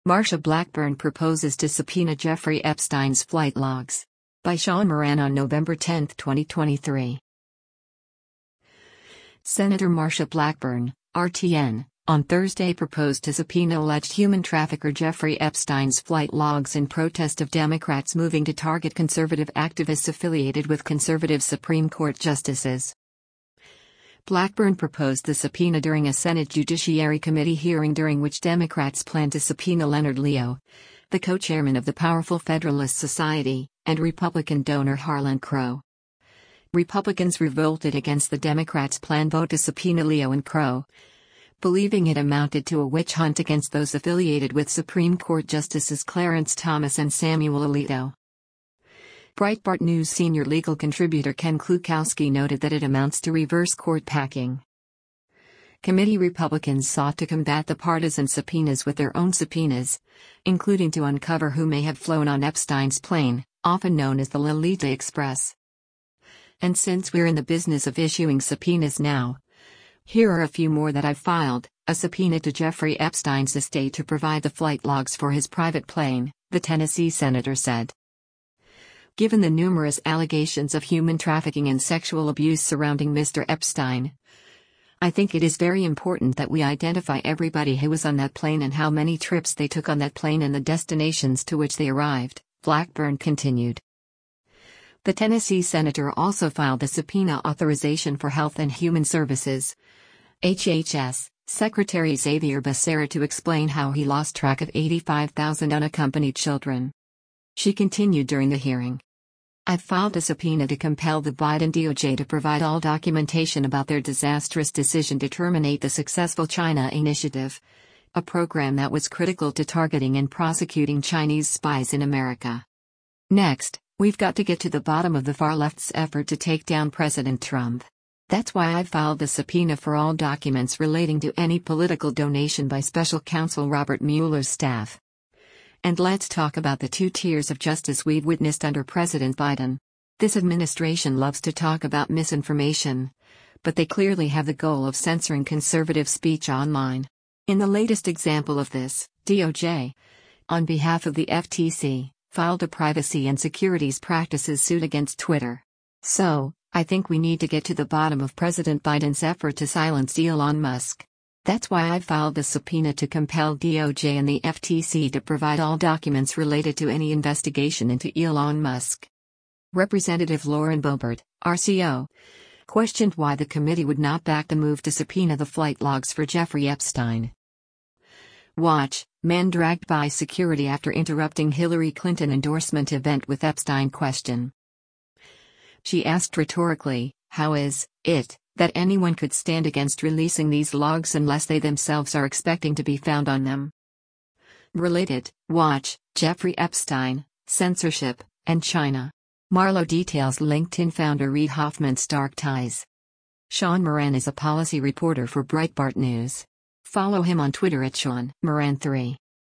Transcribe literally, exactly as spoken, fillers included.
Marsha Blackburn proposes to subpoena Jeffrey Epstein's flight logs. By Sean Moran on November tenth, twenty twenty-three. Senator Marsha Blackburn, R T N, on Thursday proposed to subpoena alleged human trafficker Jeffrey Epstein's flight logs in protest of Democrats moving to target conservative activists affiliated with conservative Supreme Court justices. Blackburn proposed the subpoena during a Senate Judiciary Committee hearing during which Democrats plan to subpoena Leonard Leo, the co-chairman of the powerful Federalist Society, and Republican donor Harlan Crow. Republicans revolted against the Democrats' planned vote to subpoena Leo and Crow, believing it amounted to a witch hunt against those affiliated with Supreme Court Justices Clarence Thomas and Samuel Alito. Breitbart News senior legal contributor Ken Klukowski noted that it amounts to reverse court packing. Committee Republicans sought to combat the partisan subpoenas with their own subpoenas, including to uncover who may have flown on Epstein's plane, often known as the Lolita Express. And since we're in the business of issuing subpoenas now, here are a few more that I've filed: a subpoena to Jeffrey Epstein's estate to provide the flight logs for his private plane, the Tennessee senator said. Given the numerous allegations of human trafficking and sexual abuse surrounding Mister Epstein, I think it is very important that we identify everybody who was on that plane and how many trips they took on that plane and the destinations to which they arrived, Blackburn continued. The Tennessee senator also filed a subpoena authorization for Health and Human Services, H H S, Secretary Xavier Becerra to explain how he lost track of eighty-five thousand unaccompanied children. She continued during the hearing. I've filed a subpoena to compel the Biden D O J to provide all documentation about their disastrous decision to terminate the Successful China Initiative, a program that was critical to targeting and prosecuting Chinese spies in America. Next, we've got to get to the bottom of the far left's effort to take down President Trump. That's why I filed the subpoena for all documents relating to any political donation by Special Counsel Robert Mueller's staff. And let's talk about the two tiers of justice we've witnessed under President Biden. This administration loves to talk about misinformation, but they clearly have the goal of censoring conservative speech online. In the latest example of this, D O J, on behalf of the F T C, filed a privacy and securities practices suit against Twitter. So, I think we need to get to the bottom of President Biden's effort to silence Elon Musk. That's why I filed the subpoena to compel D O J and the F T C to provide all documents related to any investigation into Elon Musk. Representative Lauren Boebert, R C O, questioned why the committee would not back the move to subpoena the flight logs for Jeffrey Epstein. Watch: man dragged by security after interrupting Hillary Clinton endorsement event with Epstein question. She asked rhetorically, how is it that anyone could stand against releasing these logs unless they themselves are expecting to be found on them? Related: watch, Jeffrey Epstein, censorship, and China. Marlowe details LinkedIn founder Reid Hoffman's dark ties. Sean Moran is a policy reporter for Breitbart News. Follow him on Twitter at Sean Moran three.